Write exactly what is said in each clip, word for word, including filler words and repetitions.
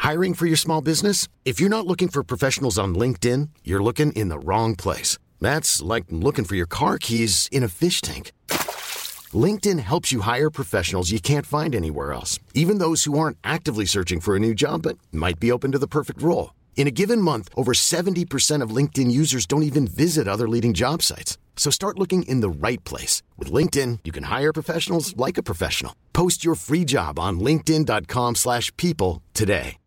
Hiring for your small business? If you're not looking for professionals on LinkedIn, you're looking in the wrong place. That's like looking for your car keys in a fish tank. LinkedIn helps you hire professionals you can't find anywhere else, even those who aren't actively searching for a new job but might be open to the perfect role. In a given month, over seventy percent of LinkedIn users don't even visit other leading job sites. So start looking in the right place. With LinkedIn, you can hire professionals like a professional. Post your free job on linkedin.com slash people today.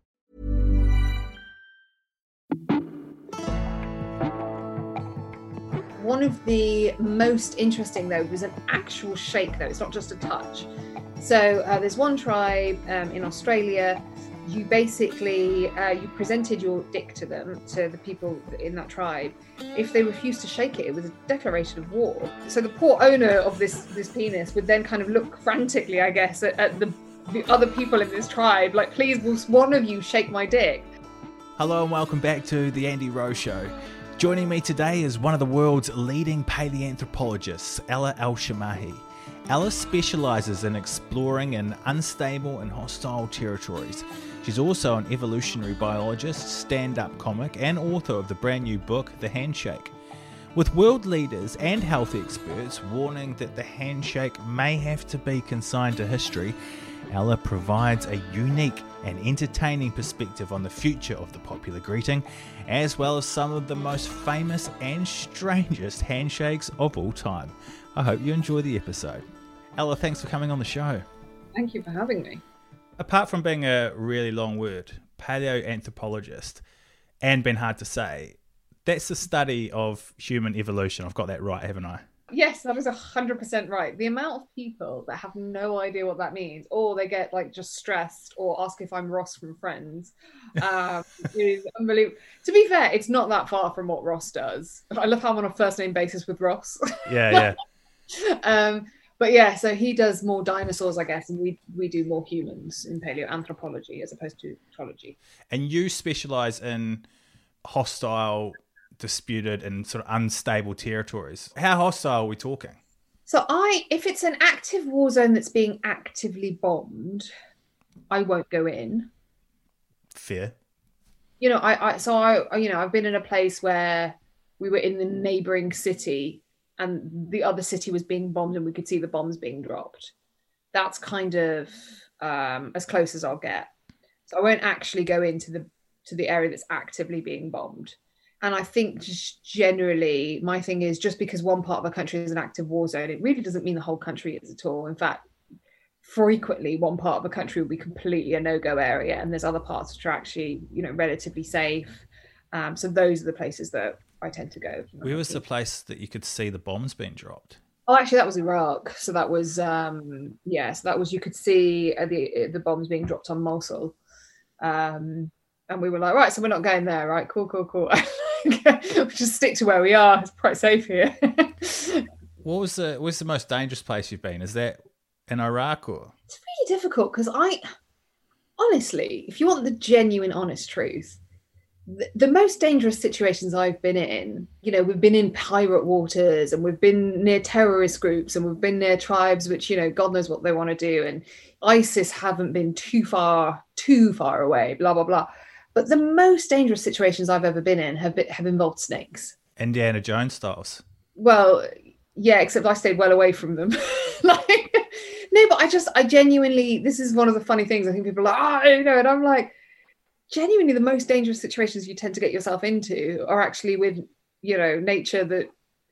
One of the most interesting, though, was an actual shake, though. It's not just a touch. So uh, there's one tribe um, in Australia. You basically, uh, you presented your dick to them, to the people in that tribe. If they refused to shake it, it was a declaration of war. So the poor owner of this, this penis would then kind of look frantically, I guess, at, at the, the other people in this tribe, like, please, will one of you shake my dick? Hello and welcome back to The Andy Rowe Show. Joining me today is one of the world's leading paleoanthropologists, Ella Al-Shamahi. Ella specialises in exploring in unstable and hostile territories. She's also an evolutionary biologist, stand-up comic, and author of the brand new book, The Handshake. With world leaders and health experts warning that the handshake may have to be consigned to history, Ella provides a unique and entertaining perspective on the future of the popular greeting, as well as some of the most famous and strangest handshakes of all time. I hope you enjoy the episode. Ella, thanks for coming on the show. Thank you for having me. Apart from being a really long word, paleoanthropologist, and being hard to say, that's the study of human evolution. I've got that right, haven't I? Yes, that is one hundred percent right. The amount of people that have no idea what that means, or they get like just stressed or ask if I'm Ross from Friends, um, is unbelievable. To be fair, it's not that far from what Ross does. I love how I'm on a first name basis with Ross. Yeah, yeah. um, but yeah, so he does more dinosaurs, I guess, and we we do more humans in paleoanthropology as opposed to ecology. And you specialise in hostile, disputed and sort of unstable territories. How hostile are we talking? So I, if it's an active war zone that's being actively bombed, I won't go in. Fair. You know, I, I so I, you know, I've been in a place where we were in the neighboring city and the other city was being bombed and we could see the bombs being dropped. That's kind of um, as close as I'll get. So I won't actually go into the to the area that's actively being bombed. And I think just generally, my thing is just because one part of a country is an active war zone, it really doesn't mean the whole country is at all. In fact, frequently one part of a country will be completely a no-go area, and there's other parts which are actually, you know, relatively safe. Um, so those are the places that I tend to go. Where was the place that you could see the bombs being dropped? Oh, actually, that was Iraq. So that was, um, yeah, so that was, you could see uh, the the bombs being dropped on Mosul. Um, and we were like, right, so we're not going there, right? Cool, cool, cool. We'll just stick to where we are. It's quite safe here. What was the what's the most dangerous place you've been? Is that in Iraq or? It's really difficult because I, honestly, if you want the genuine, honest truth, the, the most dangerous situations I've been in, you know, we've been in pirate waters and we've been near terrorist groups and we've been near tribes which, you know, God knows what they want to do. And ISIS haven't been too far, too far away, blah, blah, blah. But the most dangerous situations I've ever been in have been, have involved snakes. Indiana Jones styles. Well, yeah, except I stayed well away from them. Like, no, but I just, I genuinely, this is one of the funny things. I think people are like, oh, you know, and I'm like, genuinely the most dangerous situations you tend to get yourself into are actually with, you know, nature that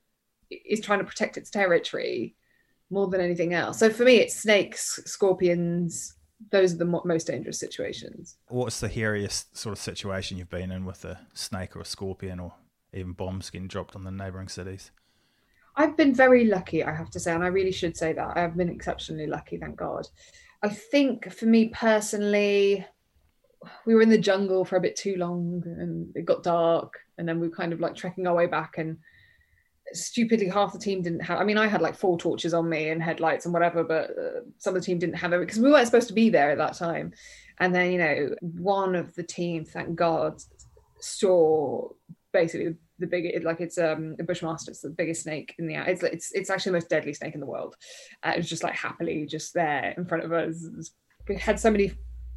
is trying to protect its territory more than anything else. So for me, it's snakes, scorpions. Those are the mo- most dangerous situations. What's the hairiest sort of situation you've been in with a snake or a scorpion or even bombs getting dropped on the neighbouring cities? I've been very lucky, I have to say, and I really should say that. I have been exceptionally lucky, thank God. I think for me personally, we were in the jungle for a bit too long and it got dark, and then we were kind of like trekking our way back, and stupidly half the team didn't have, I mean, I had like four torches on me and headlights and whatever, but uh, some of the team didn't have it because we weren't supposed to be there at that time. And then, you know, one of the team, thank God, saw basically the biggest, like it's um a bushmaster, it's the biggest snake in the, it's it's it's actually the most deadly snake in the world. Uh, it was just like happily just there in front of us. It had so many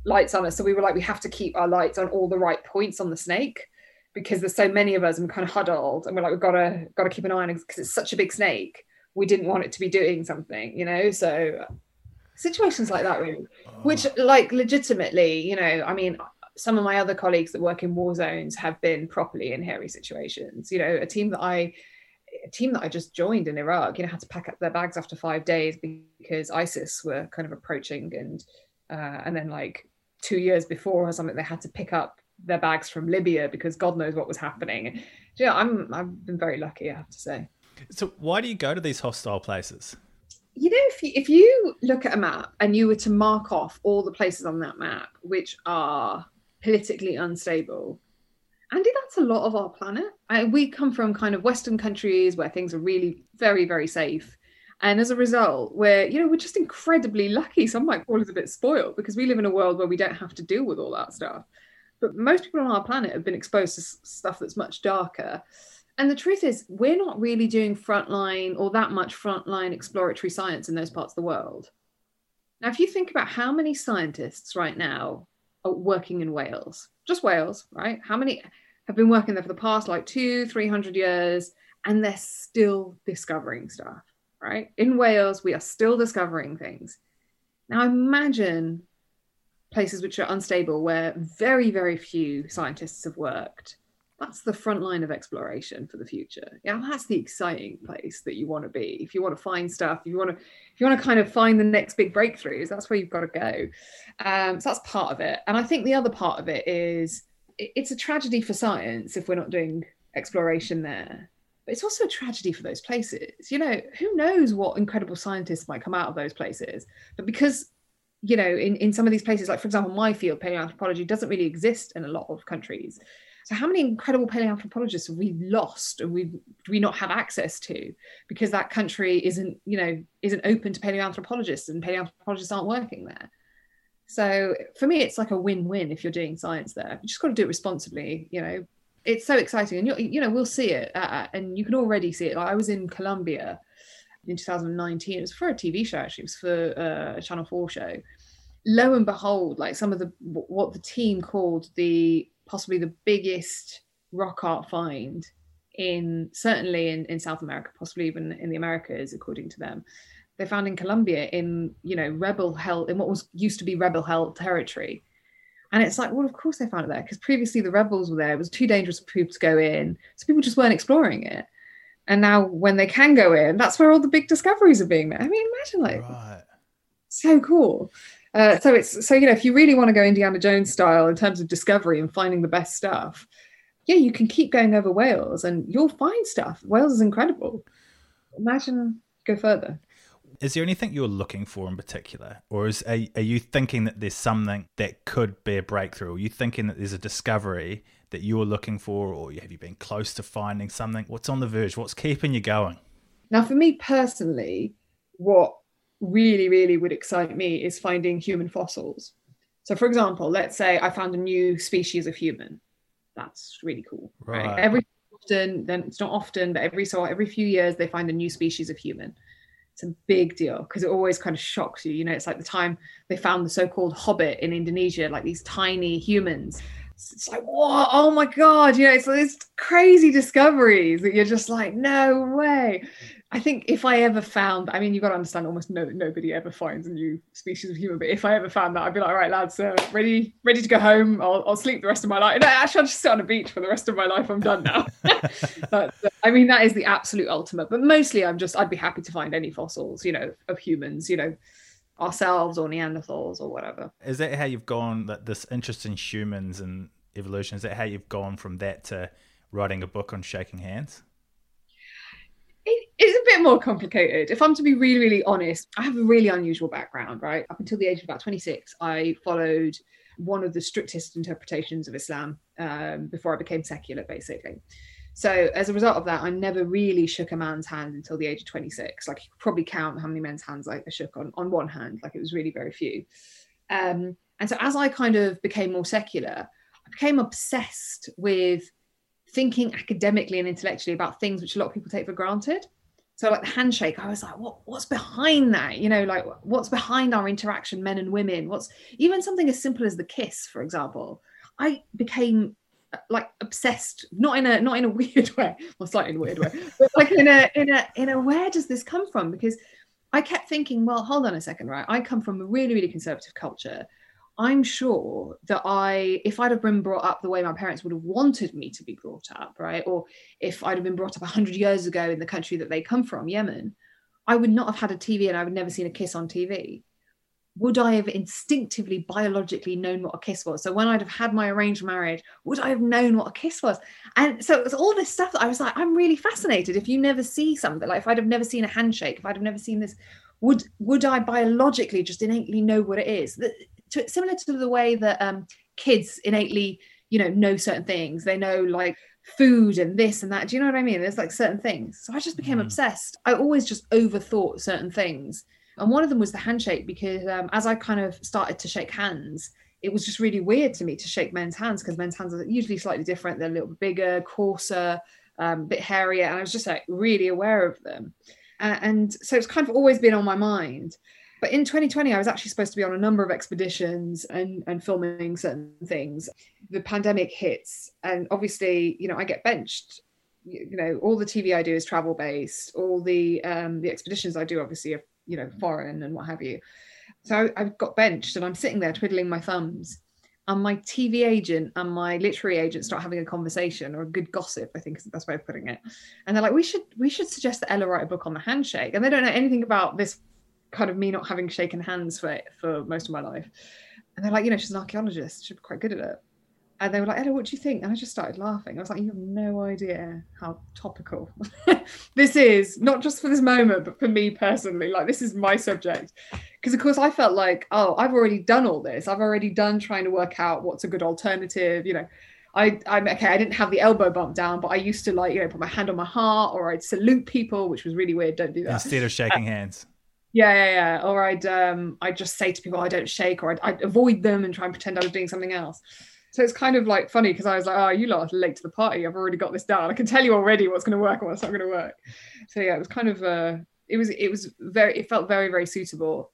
lights on us. So we were like, we have to keep our lights on all the right points on the snake because there's so many of us and we're kind of huddled and we're like, we've got to got to keep an eye on it because it's such a big snake. We didn't want it to be doing something, you know. So situations like that, really, oh. which like legitimately, you know, I mean, some of my other colleagues that work in war zones have been properly in hairy situations. You know, a team that I a team that I just joined in Iraq, you know, had to pack up their bags after five days because ISIS were kind of approaching, and uh, and then like two years before or something, they had to pick up their bags from Libya because God knows what was happening. You know, I'm I've been very lucky, I have to say. So why do you go to these hostile places? You know, if you, if you look at a map and you were to mark off all the places on that map which are politically unstable, Andy, that's a lot of our planet. I, we come from kind of Western countries where things are really very, very safe. And as a result, we're, you know, we're just incredibly lucky. Some might call us a bit spoiled because we live in a world where we don't have to deal with all that stuff. But most people on our planet have been exposed to stuff that's much darker. And the truth is, we're not really doing frontline or that much frontline exploratory science in those parts of the world. Now, if you think about how many scientists right now are working in Wales, just Wales, right? How many have been working there for the past like two, three hundred years, and they're still discovering stuff, right? In Wales, we are still discovering things. Now, imagine places which are unstable, where very, very few scientists have worked. That's the front line of exploration for the future. Yeah, that's the exciting place that you want to be. If you want to find stuff, if you want to, if you want to kind of find the next big breakthroughs, that's where you've got to go. Um, so that's part of it. And I think the other part of it is it's a tragedy for science if we're not doing exploration there. But it's also a tragedy for those places. You know, who knows what incredible scientists might come out of those places? But because, you know, in, in some of these places, like, for example, my field, paleoanthropology, doesn't really exist in a lot of countries. So how many incredible paleoanthropologists have we lost and we do we not have access to because that country isn't, you know, isn't open to paleoanthropologists and paleoanthropologists aren't working there? So for me, it's like a win-win if you're doing science there. You just got to do it responsibly, you know. It's so exciting, and you you know we'll see it, uh, and you can already see it. Like I was in Colombia in two thousand nineteen. It was for a T V show, actually. It was for uh, a Channel four show. Lo and behold, like some of the what the team called the possibly the biggest rock art find in certainly in, in South America, possibly even in the Americas, according to them. They found in Colombia in you know rebel held in what was used to be rebel held territory. And it's like, well, of course they found it there because previously the rebels were there. It was too dangerous for people to go in. So people just weren't exploring it. And now when they can go in, that's where all the big discoveries are being made. I mean, imagine like, right. So cool. Uh, so it's, so, you know, if you really want to go Indiana Jones style in terms of discovery and finding the best stuff, yeah, you can keep going over Wales and you'll find stuff. Wales is incredible. Imagine go further. Is there anything you're looking for in particular? Or is are, are you thinking that there's something that could be a breakthrough? Are you thinking that there's a discovery that you're looking for, or have you been close to finding something? What's on the verge? What's keeping you going? Now, for me personally, what really, really would excite me is finding human fossils. So, for example, let's say I found a new species of human. That's really cool. Right. right? Every often, then it's not often, but every so every few years they find a new species of human. It's a big deal because it always kind of shocks you. You know, it's like the time they found the so-called hobbit in Indonesia, like these tiny humans. It's like, whoa, oh my God, you know, it's these crazy discoveries that you're just like, no way. I think if I ever found, I mean, you've got to understand almost no, nobody ever finds a new species of human, but if I ever found that, I'd be like, all right, lads, uh, ready ready to go home. I'll, I'll sleep the rest of my life. No, actually, I'll just sit on a beach for the rest of my life. I'm done now. But, uh, I mean, that is the absolute ultimate. But mostly I'm just, I'd be happy to find any fossils, you know, of humans, you know, ourselves or Neanderthals or whatever. Is that how you've gone, that this interest in humans and evolution, is that how you've gone from that to writing a book on shaking hands? It is a bit more complicated. If I'm to be really, really honest, I have a really unusual background, right? Up until the age of about twenty-six, I followed one of the strictest interpretations of Islam um, before I became secular, basically. So as a result of that, I never really shook a man's hand until the age of twenty-six. Like you could probably count how many men's hands I shook on, on one hand. Like it was really very few. Um, and so as I kind of became more secular, I became obsessed with thinking academically and intellectually about things which a lot of people take for granted. So like the handshake, I was like, what, what's behind that? You know, like what's behind our interaction, men and women? What's even something as simple as the kiss, for example. I became like obsessed, not in a not in a weird way, or slightly in a weird way, but like in a in a in a where does this come from? Because I kept thinking, well, hold on a second, right? I come from a really, really conservative culture. I'm sure that I, if I'd have been brought up the way my parents would have wanted me to be brought up, right? Or if I'd have been brought up one hundred years ago in the country that they come from, Yemen, I would not have had a T V and I would never seen a kiss on T V. Would I have instinctively, biologically known what a kiss was? So when I'd have had my arranged marriage, would I have known what a kiss was? And so it was all this stuff that I was like, I'm really fascinated. If you never see something, like if I'd have never seen a handshake, if I'd have never seen this, would would I biologically just innately know what it is? The, to, similar to the way that um, kids innately, you know, know certain things. They know like food and this and that. Do you know what I mean? There's like certain things. So I just became mm. obsessed. I always just overthought certain things. And one of them was the handshake, because um, as I kind of started to shake hands, it was just really weird to me to shake men's hands, because men's hands are usually slightly different. They're a little bit bigger, coarser, um, a bit hairier. And I was just like really aware of them. Uh, and so it's kind of always been on my mind. But in twenty twenty, I was actually supposed to be on a number of expeditions and, and filming certain things. The pandemic hits, and obviously, you know, I get benched. You, you know, all the T V I do is travel based. All the um, the expeditions I do, obviously, are, you know, foreign and what have you. So I, I got benched, and I'm sitting there twiddling my thumbs. And my T V agent and my literary agent start having a conversation, or a good gossip, I think is the best way of putting it. And they're like, we should we should suggest that Ella write a book on the handshake. And they don't know anything about this kind of me not having shaken hands for for most of my life. And they're like, you know, she's an archaeologist, she'd be quite good at it. And they were like, Ella, what do you think? And I just started laughing. I was like, you have no idea how topical this is, not just for this moment, but for me personally. Like, this is my subject. Because, of course, I felt like, oh, I've already done all this. I've already done trying to work out what's a good alternative. You know, I, I'm okay, I didn't have the elbow bump down, but I used to, like, you know, put my hand on my heart, or I'd salute people, which was really weird. Don't do that. Instead of shaking uh, hands. Yeah, yeah, yeah. Or I'd, um, I'd just say to people, I don't shake, or I'd, I'd avoid them and try and pretend I was doing something else. So it's kind of like funny, because I was like, oh, you lot are late to the party. I've already got this down. I can tell you already what's going to work and what's not going to work. So yeah, it was kind of, uh, it was, it was very, it felt very, very suitable.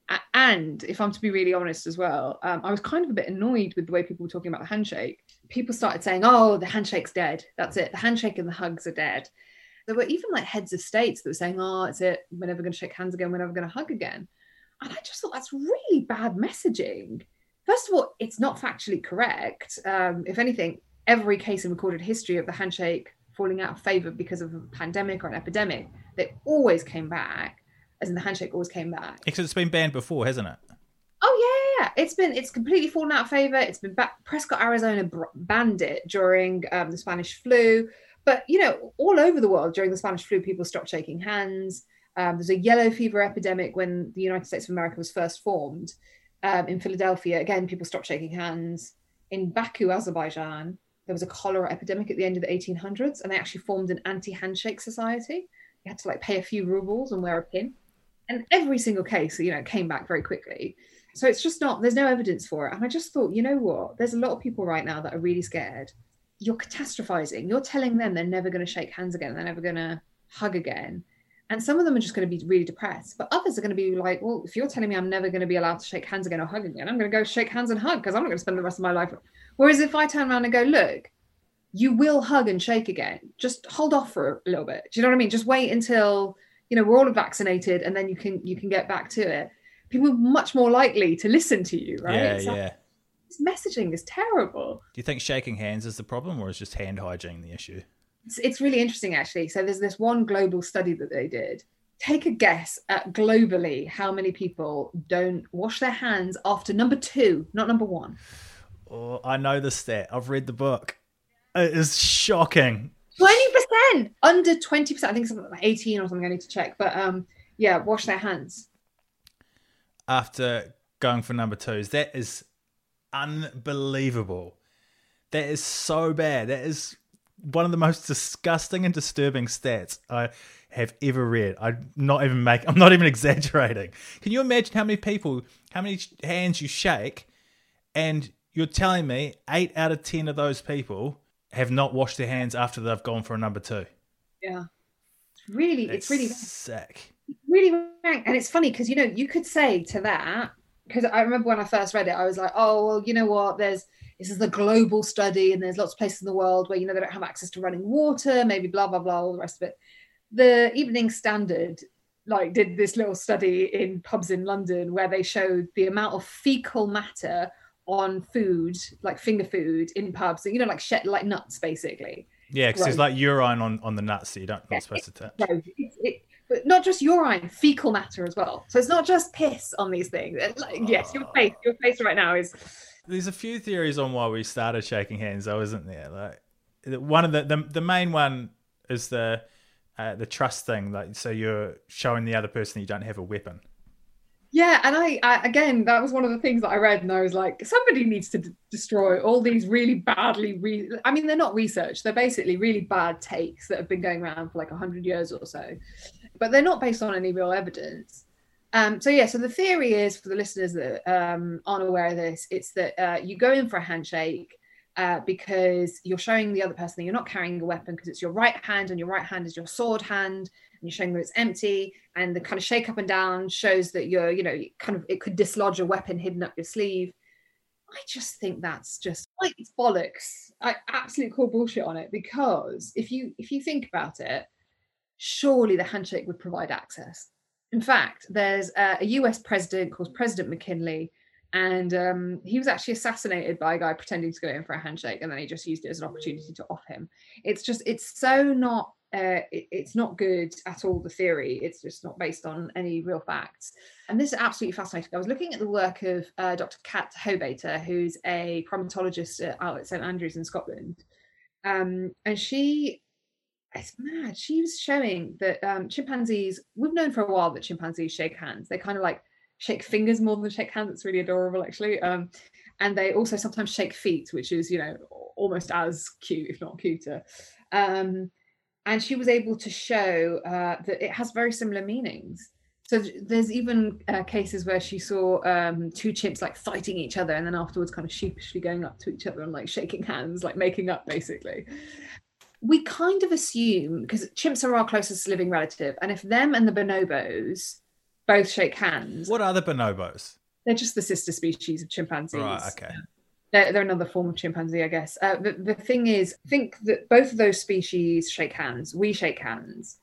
And if I'm to be really honest as well, um, I was kind of a bit annoyed with the way people were talking about the handshake. People started saying, oh, the handshake's dead. That's it. The handshake and the hugs are dead. There were even like heads of states that were saying, oh, it's it. We're never going to shake hands again. We're never going to hug again. And I just thought that's really bad messaging. First of all, it's not factually correct. Um, if anything, every case in recorded history of the handshake falling out of favor because of a pandemic or an epidemic, they always came back, as in the handshake always came back. Because it's been banned before, hasn't it? Oh, yeah, yeah. It's been, it's completely fallen out of favor. It's been back. Prescott, Arizona banned it during um, the Spanish flu. But, you know, all over the world during the Spanish flu, people stopped shaking hands. Um, there's a yellow fever epidemic when the United States of America was first formed. Um, in Philadelphia, again, people stopped shaking hands. In Baku, Azerbaijan, there was a cholera epidemic at the end of the eighteen hundreds, and they actually formed an anti-handshake society. You had to like pay a few rubles and wear a pin. And every single case, you know, came back very quickly. So it's just not, there's no evidence for it. And I just thought, you know what? There's a lot of people right now that are really scared. You're catastrophizing. You're telling them they're never going to shake hands again. They're never going to hug again. And some of them are just going to be really depressed. But others are going to be like, well, if you're telling me I'm never going to be allowed to shake hands again or hug again, I'm going to go shake hands and hug, because I'm not going to spend the rest of my life. Whereas if I turn around and go, look, you will hug and shake again. Just hold off for a little bit. Do you know what I mean? Just wait until, you know, we're all vaccinated, and then you can you can get back to it. People are much more likely to listen to you, right? Yeah, so yeah. This messaging is terrible. Do you think shaking hands is the problem, or is just hand hygiene the issue? It's, it's really interesting, actually. So there's this one global study that they did. Take a guess at globally how many people don't wash their hands after number two, not number one. Oh, I know the stat. I've read the book. It is shocking. twenty percent, under twenty percent. I think something like eighteen or something. I need to check. But um, yeah, wash their hands. After going for number twos, that is unbelievable. That is so bad. That is one of the most disgusting and disturbing stats I have ever read. I'm not even make. I'm not even exaggerating. Can you imagine how many people, how many hands you shake, and you're telling me eight out of ten of those people have not washed their hands after they've gone for a number two? Yeah, it's really, That's it's really sick. really rank. And it's funny because, you know, you could say to that, because I remember when I first read it, I was like, oh, well, you know what, there's this is the global study and there's lots of places in the world where, you know, they don't have access to running water, maybe blah, blah, blah, all the rest of it. The Evening Standard like did this little study in pubs in London where they showed the amount of fecal matter on food, like finger food in pubs, you know, like shit, like nuts, basically. Yeah, because there's like urine on, on the nuts that you don't, not yeah, supposed to touch. It, it, but not just urine, fecal matter as well. So it's not just piss on these things. Like, oh. Yes, your face, your face right now is... There's a few theories on why we started shaking hands, though, isn't there? Like, one of the, the, the main one is the... Uh, the trust thing, like so you're showing the other person that you don't have a weapon. Yeah, and I, I again, that was one of the things that I read, and I was like, somebody needs to d- destroy all these really badly. Re- I mean, they're not research; they're basically really bad takes that have been going around for like a hundred years or so, but they're not based on any real evidence. Um, so yeah, so the theory is, for the listeners that um, aren't aware of this, it's that uh, you go in for a handshake. Uh, because you're showing the other person that you're not carrying a weapon because it's your right hand and your right hand is your sword hand and you're showing that it's empty, and the kind of shake up and down shows that you're, you know, kind of, it could dislodge a weapon hidden up your sleeve. I just think that's just like, it's bollocks. I absolutely call bullshit on it, because if you if you think about it, surely the handshake would provide access. In fact, there's a, a U S president called President McKinley, and um, he was actually assassinated by a guy pretending to go in for a handshake, and then he just used it as an opportunity to off him. It's just, it's so not, uh, it, it's not good at all, the theory. It's just not based on any real facts. And this is absolutely fascinating. I was looking at the work of uh, Doctor Kat Hobater, who's a primatologist at, out at St Andrews in Scotland. Um, and she, it's mad, she was showing that um, chimpanzees, we've known for a while that chimpanzees shake hands. They kind of like, shake fingers more than shake hands. It's really adorable, actually. Um, and they also sometimes shake feet, which is, you know, almost as cute, if not cuter. Um, and she was able to show uh, that it has very similar meanings. So there's even uh, cases where she saw um, two chimps like fighting each other, and then afterwards kind of sheepishly going up to each other and like shaking hands, like making up, basically. We kind of assume, because chimps are our closest living relative, and if them and the bonobos both shake hands. What are the bonobos? They're just the sister species of chimpanzees. Right, okay. They're, they're another form of chimpanzee, I guess. Uh, the, the thing is, think that both of those species shake hands. We shake hands.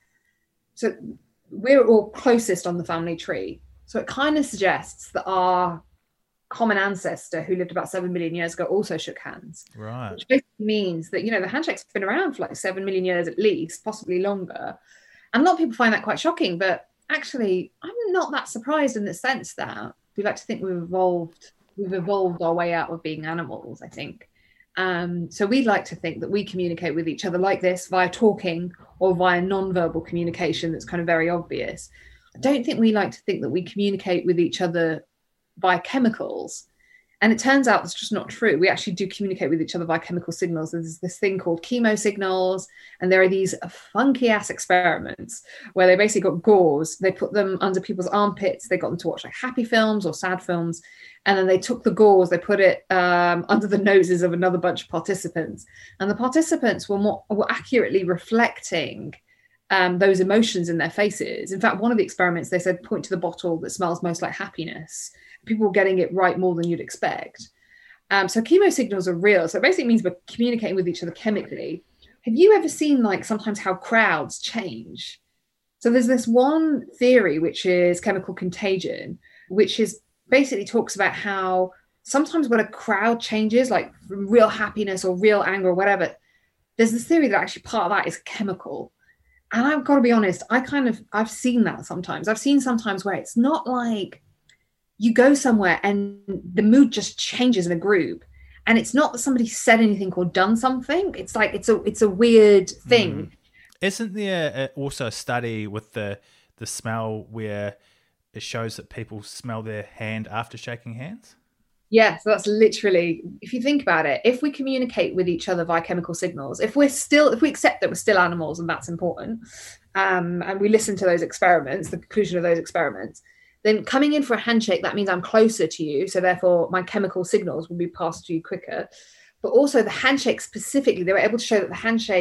So we're all closest on the family tree. So it kind of suggests that our common ancestor, who lived about seven million years ago, also shook hands. Right. Which basically means that, you know, the handshake's been around for like seven million years at least, possibly longer. And a lot of people find that quite shocking, but actually, I'm not that surprised in the sense that we like to think we've evolved, we've evolved our way out of being animals, I think. Um, so we like to think that we communicate with each other like this via talking or via non-verbal communication that's kind of very obvious. I don't think we like to think that we communicate with each other via chemicals. And it turns out that's just not true. We actually do communicate with each other by chemical signals. There's this thing called chemosignals, and there are these funky ass experiments where they basically got gauze. They put them under people's armpits. They got them to watch like happy films or sad films. And then they took the gauze, they put it um, under the noses of another bunch of participants. And the participants were more were accurately reflecting um, those emotions in their faces. In fact, one of the experiments, they said, point to the bottle that smells most like happiness. People were getting it right more than you'd expect. Um, so chemosignals are real. So it basically means we're communicating with each other chemically. Have you ever seen like sometimes how crowds change? So there's this one theory, which is chemical contagion, which is basically talks about how sometimes when a crowd changes, like from real happiness or real anger or whatever, there's this theory that actually part of that is chemical. And I've got to be honest, I kind of, I've seen that sometimes. I've seen sometimes where it's not like you go somewhere and the mood just changes in a group. And it's not that somebody said anything or done something. It's like, it's a, it's a weird thing. Mm. Isn't there also a study with the, the smell where it shows that people smell their hand after shaking hands? Yeah, so that's literally, if you think about it, if we communicate with each other via chemical signals, if we're still, if we accept that we're still animals and that's important, um, and we listen to those experiments, the conclusion of those experiments, then coming in for a handshake, that means I'm closer to you. So therefore my chemical signals will be passed to you quicker. But also the handshake specifically, they were able to show that the handshake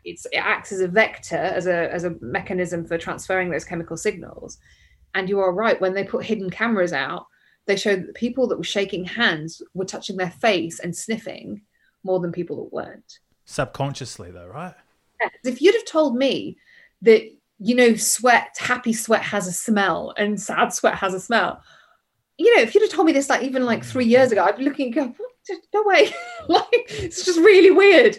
it's, it acts as a vector, as a as a mechanism for transferring those chemical signals. And you are right, when they put hidden cameras out, they showed that the people that were shaking hands were touching their face and sniffing more than people that weren't. Subconsciously though, right? If you'd have told me that, you know, sweat, happy sweat has a smell and sad sweat has a smell, you know, if you'd have told me this like even like three years ago, I'd be looking and go, what? No way. Like, it's just really weird.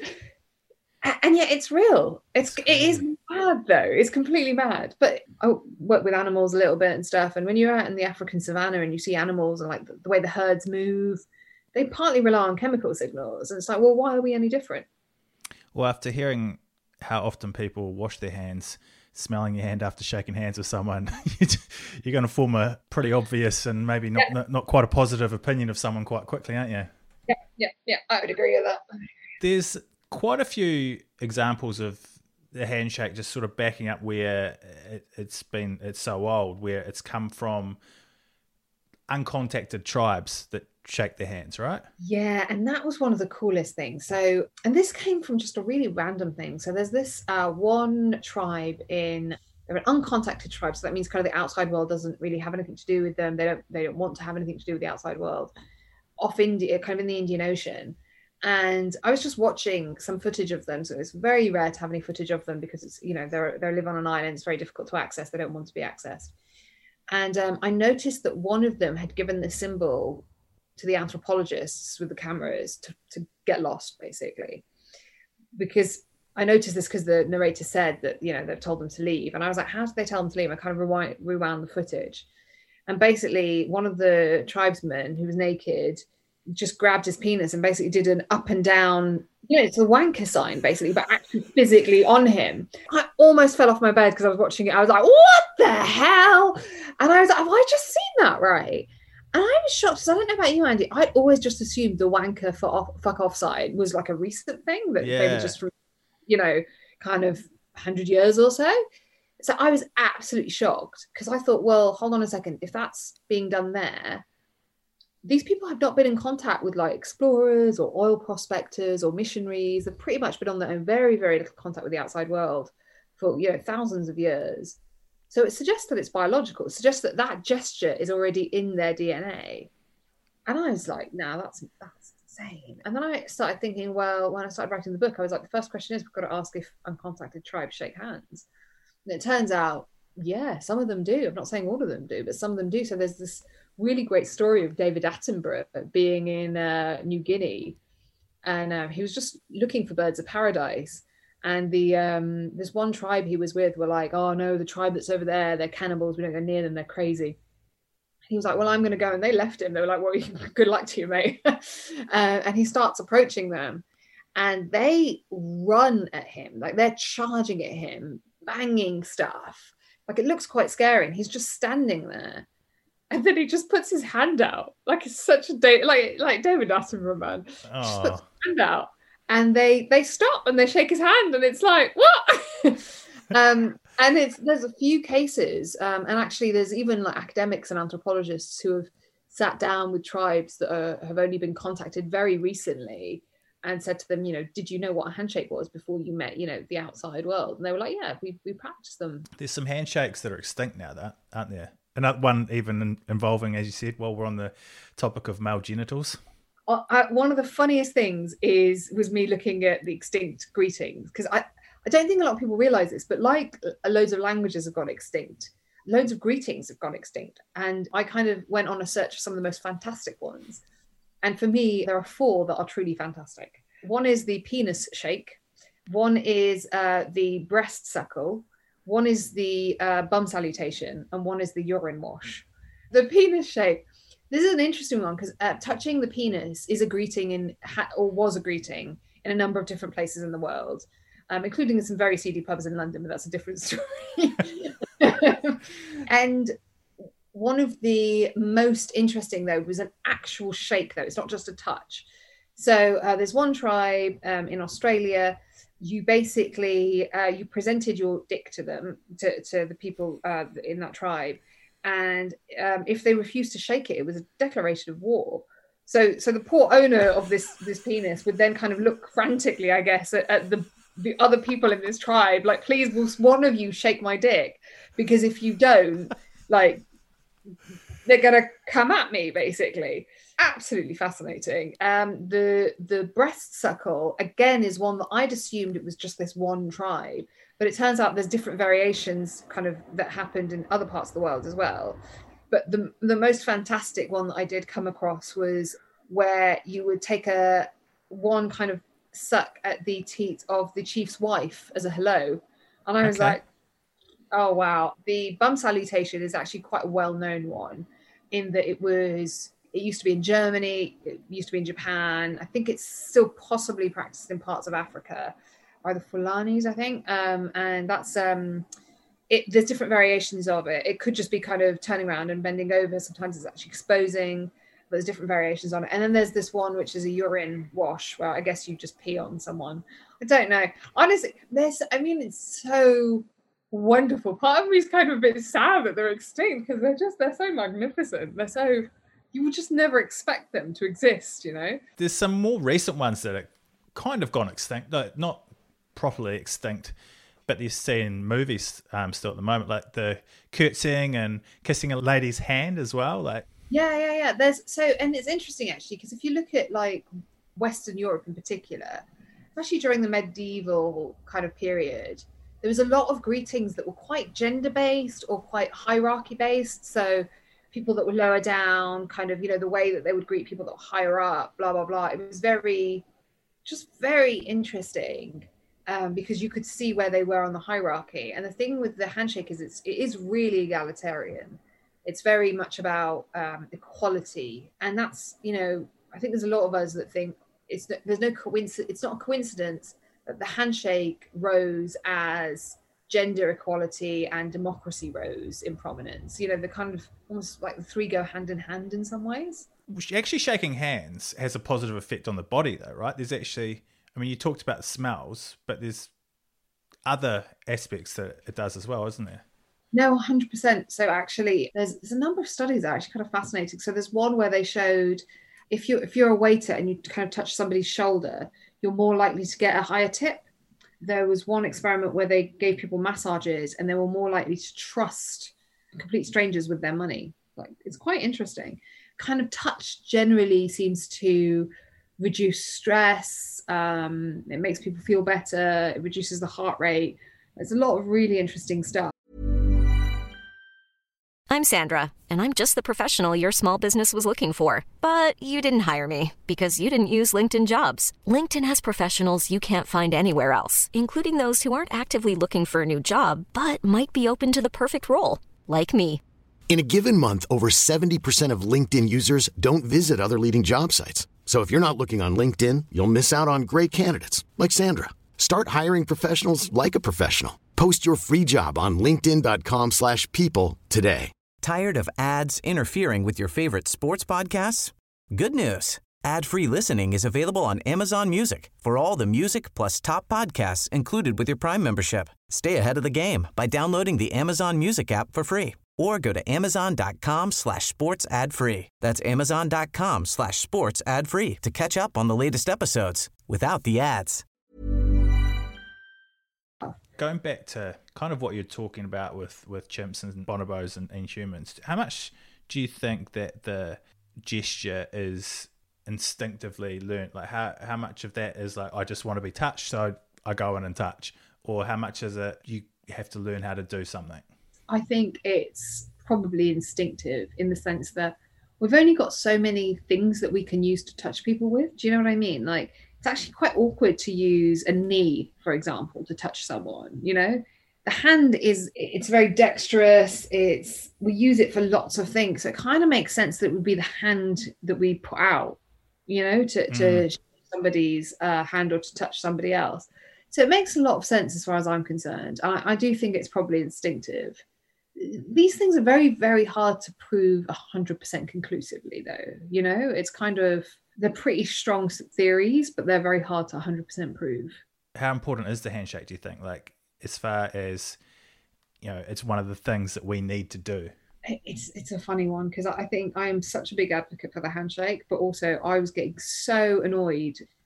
And yet it's real. It's it is mad though. It's completely mad. But I work with animals a little bit and stuff. And when you're out in the African savannah and you see animals and like the, the way the herds move, they partly rely on chemical signals. And it's like, well, why are we any different? Well, after hearing how often people wash their hands, smelling your hand after shaking hands with someone, you're going to form a pretty obvious and maybe not, yeah. not not quite a positive opinion of someone quite quickly, aren't you? Yeah, yeah, yeah. I would agree with that. There's quite a few examples of the handshake just sort of backing up where it, it's been, it's so old, where it's come from uncontacted tribes that shake their hands, right? Yeah, and that was one of the coolest things. So, and this came from just a really random thing. So there's this uh, one tribe in, they're an uncontacted tribe. So that means kind of the outside world doesn't really have anything to do with them. They don't, they don't want to have anything to do with the outside world. Off India, kind of in the Indian Ocean. And I was just watching some footage of them. So it's very rare to have any footage of them because it's, you know, they're, they live on an island. It's very difficult to access. They don't want to be accessed. And um, I noticed that one of them had given the symbol to the anthropologists with the cameras to, to get lost, basically. Because I noticed this because the narrator said that, you know, they've told them to leave. And I was like, how did they tell them to leave? I kind of rewind, rewound the footage. And basically one of the tribesmen who was naked just grabbed his penis and basically did an up and down, you know, it's a wanker sign basically, but actually physically on him. I almost fell off my bed because I was watching it. I was like, what the hell? And I was like, have I just seen that right? And I was shocked because I don't know about you, Andy. I'd always just assumed the wanker for off, fuck off side was like a recent thing that yeah. maybe just from, you know, kind of one hundred years or so. So I was absolutely shocked because I thought, well, hold on a second. If that's being done there, these people have not been in contact with like explorers or oil prospectors or missionaries. They've pretty much been on their own, very, very little contact with the outside world for, you know, thousands of years. So it suggests that it's biological. It suggests that that gesture is already in their D N A. And I was like, no, that's that's insane. And then I started thinking, well, when I started writing the book, I was like, the first question is, we've got to ask if uncontacted tribes shake hands. And it turns out, yeah, some of them do. I'm not saying all of them do, but some of them do. So there's this really great story of David Attenborough being in uh, New Guinea. And uh, he was just looking for birds of paradise. And the um, this one tribe he was with were like, oh no, the tribe that's over there, they're cannibals. We don't go near them. They're crazy. He was like, well, I'm going to go. And they left him. They were like, well, good luck to you, mate. uh, and he starts approaching them. And they run at him. Like they're charging at him, banging stuff. Like it looks quite scary. And he's just standing there. And then he just puts his hand out. Like it's such a day, like like David Attenborough, man. Oh. Just puts his hand out. And they they stop and they shake his hand, and it's like, what? um, and it's there's a few cases, um, and actually there's even like academics and anthropologists who have sat down with tribes that are, have only been contacted very recently and said to them, you know, did you know what a handshake was before you met, you know, the outside world? And they were like, yeah, we we practiced them. There's some handshakes that are extinct now, that aren't there? Another one even involving, as you said, while we're on the topic of male genitals. I, one of the funniest things is was me looking at the extinct greetings, because I, I don't think a lot of people realize this, but like loads of languages have gone extinct, loads of greetings have gone extinct. And I kind of went on a search for some of the most fantastic ones. And for me, there are four that are truly fantastic. One is the penis shake. One is uh, the breast suckle. One is the uh, bum salutation. And one is the urine wash. The penis shake. This is an interesting one because uh, touching the penis is a greeting in, ha- or was a greeting in a number of different places in the world, um, including in some very seedy pubs in London, but that's a different story. And one of the most interesting, though, was an actual shake, though. It's not just a touch. So uh, there's one tribe um, in Australia. You basically, uh, you presented your dick to them, to, to the people uh, in that tribe. And um, if they refused to shake it, it was a declaration of war. So, so the poor owner of this this penis would then kind of look frantically, I guess, at, at the the other people in this tribe, like, please, will one of you shake my dick? Because if you don't, like, they're gonna come at me, basically. Absolutely fascinating. Um, the the breast suckle, again, is one that I'd assumed it was just this one tribe, but it turns out there's different variations kind of that happened in other parts of the world as well. But the the most fantastic one that I did come across was where you would take a one kind of suck at the teat of the chief's wife as a hello. And I was okay. like, oh, wow. The bum salutation is actually quite a well-known one in that it was, it used to be in Germany, it used to be in Japan. I think it's still possibly practiced in parts of Africa by the Fulanis, I think. Um, and that's, um, it. there's different variations of it. It could just be kind of turning around and bending over. Sometimes it's actually exposing. There's different variations on it. And then there's this one, which is a urine wash, where I guess you just pee on someone. I don't know. Honestly, there's, I mean, it's so wonderful. Part of me is kind of a bit sad that they're extinct because they're just, they're so magnificent. They're so, you would just never expect them to exist, you know? There's some more recent ones that are kind of gone extinct, no, not properly extinct, but you're seeing movies um, still at the moment, like the curtsying and kissing a lady's hand as well, like, Yeah, yeah, yeah. There's so, and it's interesting actually, because if you look at like Western Europe in particular, especially during the medieval kind of period, there was a lot of greetings that were quite gender-based or quite hierarchy-based. So people that were lower down, kind of, you know, the way that they would greet people that were higher up, blah, blah, blah. It was very, just very interesting um, because you could see where they were on the hierarchy. And the thing with the handshake is it's, it is really egalitarian. It's very much about um, equality. And that's, you know, I think there's a lot of us that think it's there's no coincidence. It's not a coincidence that the handshake rose as gender equality and democracy rose in prominence. You know, the kind of almost like the three go hand in hand in some ways. Actually, shaking hands has a positive effect on the body, though, right? There's actually, I mean, you talked about the smells, but there's other aspects that it does as well, isn't there? No, one hundred percent. So actually, there's, there's a number of studies that are actually kind of fascinating. So there's one where they showed if, you, if you're a waiter and you kind of touch somebody's shoulder, you're more likely to get a higher tip. There was one experiment where they gave people massages and they were more likely to trust complete strangers with their money. Like, it's quite interesting. Kind of touch generally seems to reduce stress. Um, it makes people feel better. It reduces the heart rate. There's a lot of really interesting stuff. I'm Sandra, and I'm just the professional your small business was looking for. But you didn't hire me because you didn't use LinkedIn Jobs. LinkedIn has professionals you can't find anywhere else, including those who aren't actively looking for a new job, but might be open to the perfect role, like me. In a given month, over seventy percent of LinkedIn users don't visit other leading job sites. So if you're not looking on LinkedIn, you'll miss out on great candidates like Sandra. Start hiring professionals like a professional. Post your free job on linkedin.com slash people today. Tired of ads interfering with your favorite sports podcasts? Good news. Ad-free listening is available on Amazon Music for all the music plus top podcasts included with your Prime membership. Stay ahead of the game by downloading the Amazon Music app for free or go to amazon.com slash sports ad free. That's amazon.com slash sports ad free to catch up on the latest episodes without the ads. Going back to kind of what you're talking about with, with chimps and bonobos and, and humans, how much do you think that the gesture is instinctively learned? Like how, how much of that is like, I just want to be touched, so I go in and touch? Or how much is it you have to learn how to do something? I think it's probably instinctive in the sense that we've only got so many things that we can use to touch people with. Do you know what I mean? Like, it's actually quite awkward to use a knee, for example, to touch someone, you know? The hand is, it's very dexterous. It's, we use it for lots of things. So it kind of makes sense that it would be the hand that we put out, you know, to, mm. to shake somebody's uh, hand or to touch somebody else. So it makes a lot of sense as far as I'm concerned. I, I do think it's probably instinctive. These things are very, very hard to prove one hundred percent conclusively, though. You know, it's kind of, they're pretty strong theories, but they're very hard to one hundred percent prove. How important is the handshake, do you think? Like, as far as, you know, it's one of the things that we need to do. It's it's a funny one because I think I am such a big advocate for the handshake, but also I was getting so annoyed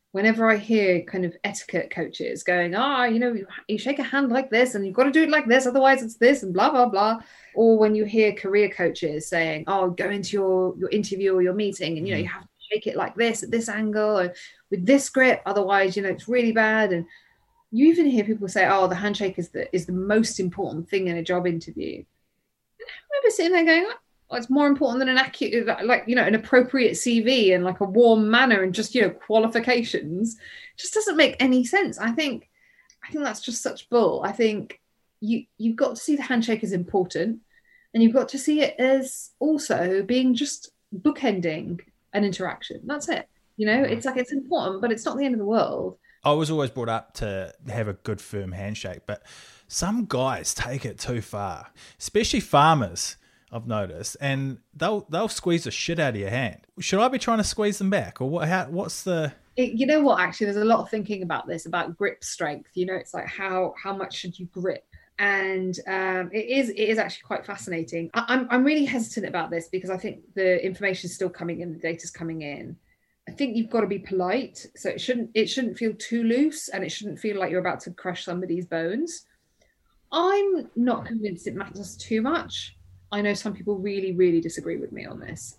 whenever I hear kind of etiquette coaches going, ah, oh, you know, you, you shake a hand like this and you've got to do it like this, otherwise it's this and blah, blah, blah. Or when you hear career coaches saying, oh, go into your, your interview or your meeting and, you know, you have to shake it like this at this angle or with this grip, otherwise, you know, it's really bad. And you even hear people say, oh, the handshake is the, is the most important thing in a job interview. And I remember sitting there going, oh, it's more important than an accurate, like, you know, an appropriate C V and like a warm manner and just, you know, qualifications. It just doesn't make any sense. I think, I think that's just such bull. I think you, you've got to see the handshake as important, and you've got to see it as also being just bookending an interaction. That's it. You know, it's like, it's important, but it's not the end of the world. I was always brought up to have a good firm handshake, but some guys take it too far, especially farmers, I've noticed, and they'll they'll squeeze the shit out of your hand. Should I be trying to squeeze them back, or what? How, what's the? It, you know what? Actually, there's a lot of thinking about this, about grip strength. You know, it's like how how much should you grip? And um, it is it is actually quite fascinating. I, I'm I'm really hesitant about this because I think the information is still coming in, the data's coming in. I think you've got to be polite, so it shouldn't it shouldn't feel too loose, and it shouldn't feel like you're about to crush somebody's bones. I'm not convinced it matters too much. I know some people really, really disagree with me on this.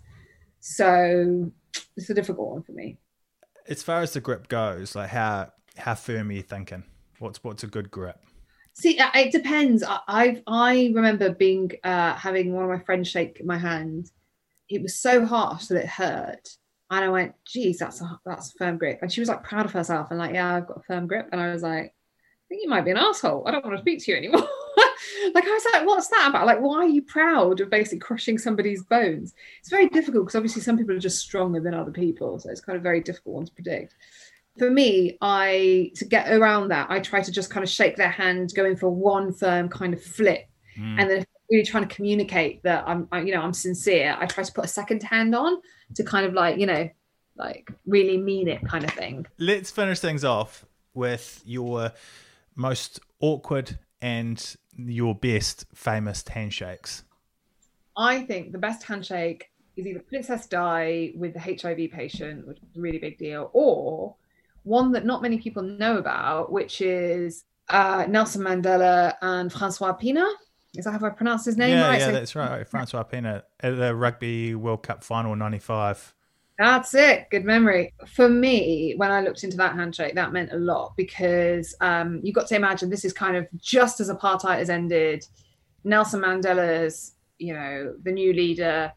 So it's a difficult one for me. As far as the grip goes, like how how firm are you thinking? What's what's a good grip? See, it depends. I I've, I remember being uh, having one of my friends shake my hand. It was so harsh that it hurt. And I went, geez, that's a, that's a firm grip. And she was like proud of herself and like, yeah, I've got a firm grip. And I was like, I think you might be an asshole. I don't want to speak to you anymore. Like, I was like, what's that about? Like, why are you proud of basically crushing somebody's bones? It's very difficult because obviously some people are just stronger than other people. So it's kind of very difficult one to predict. For me, I, to get around that, I try to just kind of shake their hand, going for one firm kind of flip. Mm. And then if I'm really trying to communicate that I'm, I, you know, I'm sincere, I try to put a second hand on to kind of like, you know, like really mean it kind of thing. Let's finish things off with your most awkward and your best famous handshakes. I think the best handshake is either Princess Di with the H I V patient, which is a really big deal, or one that not many people know about, which is uh, Nelson Mandela and Francois Pienaar. Is that how I pronounce his name yeah, right? Yeah, so, that's right. Francois Pienaar at the Rugby World Cup final ninety-five. That's it. Good memory. For me, when I looked into that handshake, that meant a lot because um, you got to imagine this is kind of just as apartheid has ended. Nelson Mandela's, you know, the new leader,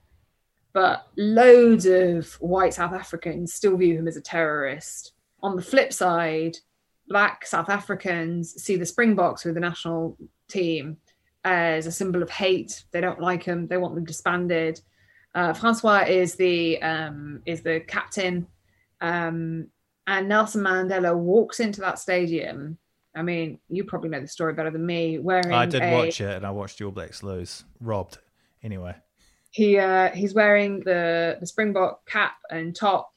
but loads of white South Africans still view him as a terrorist. On the flip side, black South Africans see the Springboks with the national team as a symbol of hate. They don't like him. They want them disbanded. Uh, Francois is the um, is the captain, um, and Nelson Mandela walks into that stadium. I mean, you probably know the story better than me. Wearing I did a, watch it, and I watched the All Blacks lose, robbed. Anyway, he uh, he's wearing the the Springbok cap and top,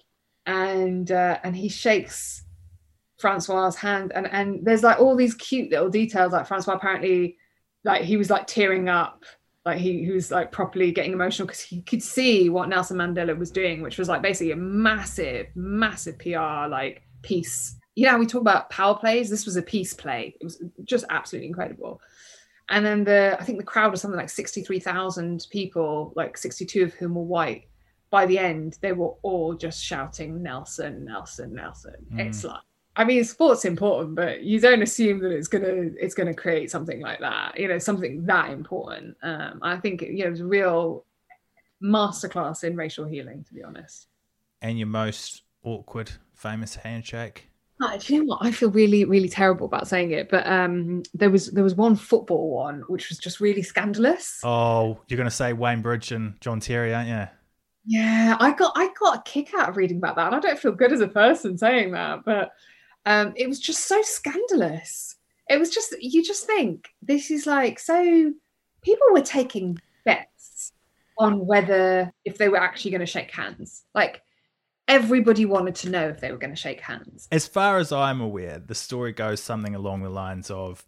and uh, and he shakes Francois's hand, and and there's like all these cute little details. Like Francois apparently, like he was like tearing up. Like he, he was like properly getting emotional because he could see what Nelson Mandela was doing, which was like basically a massive, massive P R like piece. You know, we talk about power plays. This was a peace play. It was just absolutely incredible. And then the, I think the crowd was something like sixty-three thousand people, like sixty-two of whom were white. By the end, they were all just shouting Nelson, Nelson, Nelson. Mm. It's like, I mean, sport's important, but you don't assume that it's gonna it's gonna create something like that. You know, something that important. Um, I think you know, it was a real masterclass in racial healing, to be honest. And your most awkward, famous handshake? Uh, do you know what? I feel really, really terrible about saying it, but um, there was there was one football one which was just really scandalous. Oh, you're gonna say Wayne Bridge and John Terry, aren't you? Yeah, I got I got a kick out of reading about that, and I don't feel good as a person saying that, but. Um, it was just so scandalous. It was just, you just think this is like, so people were taking bets on whether, if they were actually going to shake hands. Like everybody wanted to know if they were going to shake hands. As far as I'm aware, the story goes something along the lines of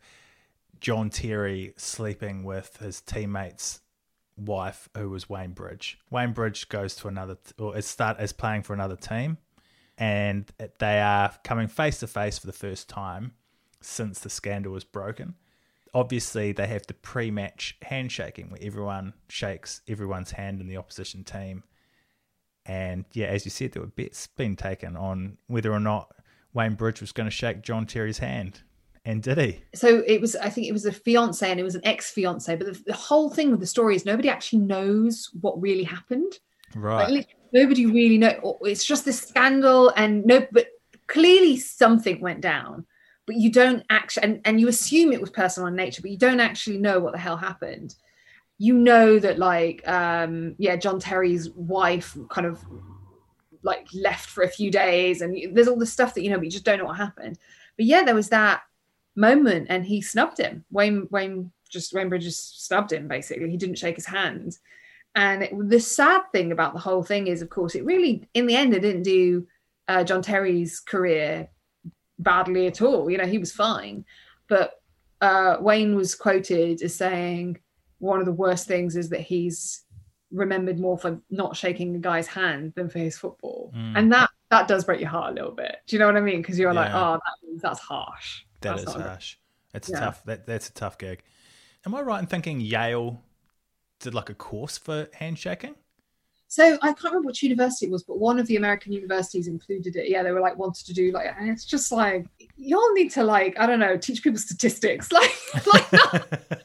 John Terry sleeping with his teammate's wife, who was Wayne Bridge. Wayne Bridge goes to another, or is start is playing for another team. and they are coming face to face for the first time since the scandal was broken. Obviously, they have the pre-match handshaking where everyone shakes everyone's hand in the opposition team. And yeah, as you said, there were bets being taken on whether or not Wayne Bridge was going to shake John Terry's hand. And did he? So it was, I think it was a fiance and it was an ex-fiance. But the, the whole thing with the story is nobody actually knows what really happened. Right. Like, nobody really knows. It's just this scandal and no, but clearly something went down. But you don't actually, and, and you assume it was personal in nature, but you don't actually know what the hell happened. You know that, like, um, yeah, John Terry's wife kind of like left for a few days, and you, there's all this stuff that you know, but you just don't know what happened. But yeah, there was that moment, and he snubbed him. Wayne, Wayne just Wayne Bridges snubbed him. Basically, he didn't shake his hand. And it, the sad thing about the whole thing is, of course, it really, in the end, it didn't do uh, John Terry's career badly at all. You know, he was fine. But uh, Wayne was quoted as saying one of the worst things is that he's remembered more for not shaking a guy's hand than for his football. Mm. And that that does break your heart a little bit. Do you know what I mean? Because you're yeah. like, oh, that, that's harsh. That that's is harsh. It's yeah. a tough. That, that's a tough gig. Am I right in thinking Yale did like a course for handshaking? So I can't remember which university it was, but one of the American universities included it. Yeah, they were like wanted to do like, and it's just like, y'all need to like, I don't know, teach people statistics. Like, like no.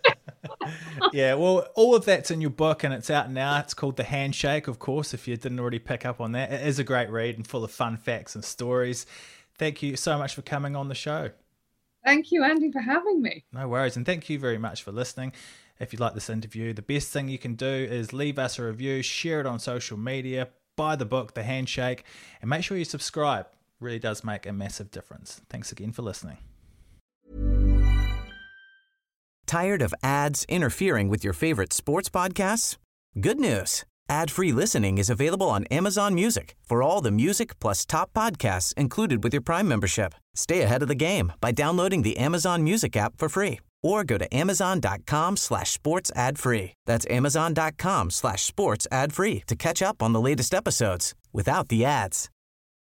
Yeah, well, all of that's in your book and it's out now. It's called The Handshake, of course, if you didn't already pick up on that. It is a great read and full of fun facts and stories. Thank you so much for coming on the show. Thank you, Andy, for having me. No worries. And thank you very much for listening. If you like this interview, the best thing you can do is leave us a review, share it on social media, buy the book, The Handshake, and make sure you subscribe. It really does make a massive difference. Thanks again for listening. Tired of ads interfering with your favorite sports podcasts? Good news. Ad-free listening is available on Amazon Music for all the music plus top podcasts included with your Prime membership. Stay ahead of the game by downloading the Amazon Music app for free or go to amazon.com slash sports ad free. That's amazon.com slash sports ad free to catch up on the latest episodes without the ads.